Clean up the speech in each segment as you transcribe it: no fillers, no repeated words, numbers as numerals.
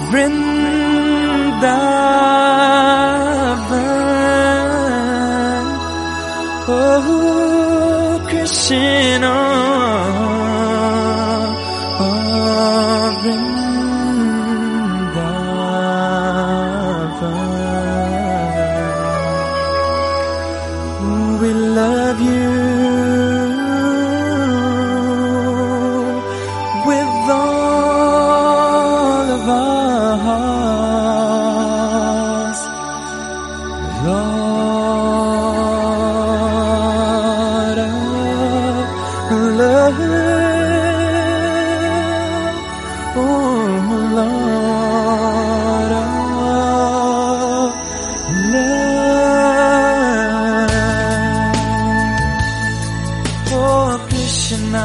Vrindavan, oh Krishna of Vrindavan. We love you with all of our hearts, Lord of love, oh Lord of love, oh Krishna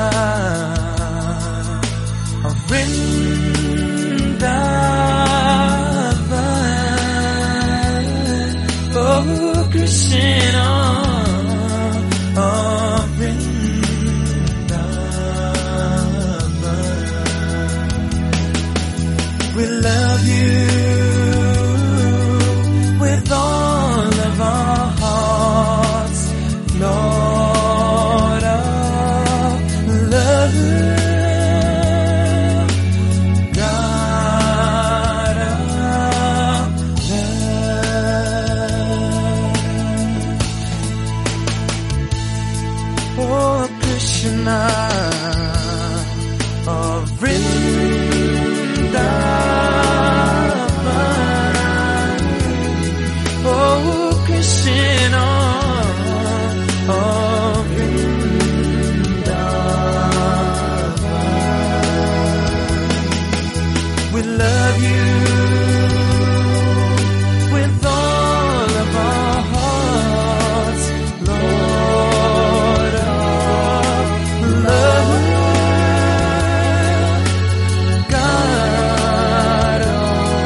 of Vrindavan, oh Krishna of Vrindavan. We love you with all of our hearts, Lord of love, God of love, oh Krishna of Vrindavan, oh Krishna of Vrindavan. We love you with all of our hearts, Lord of love, God of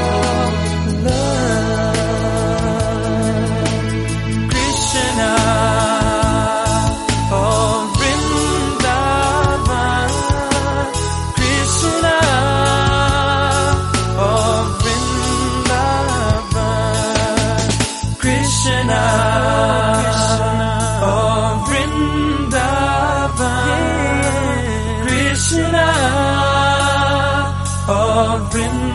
love, Krishna of Vrindavan, Krishna of Vrindavan, Krishna of Vrindavan, Krishna of Vrindavan.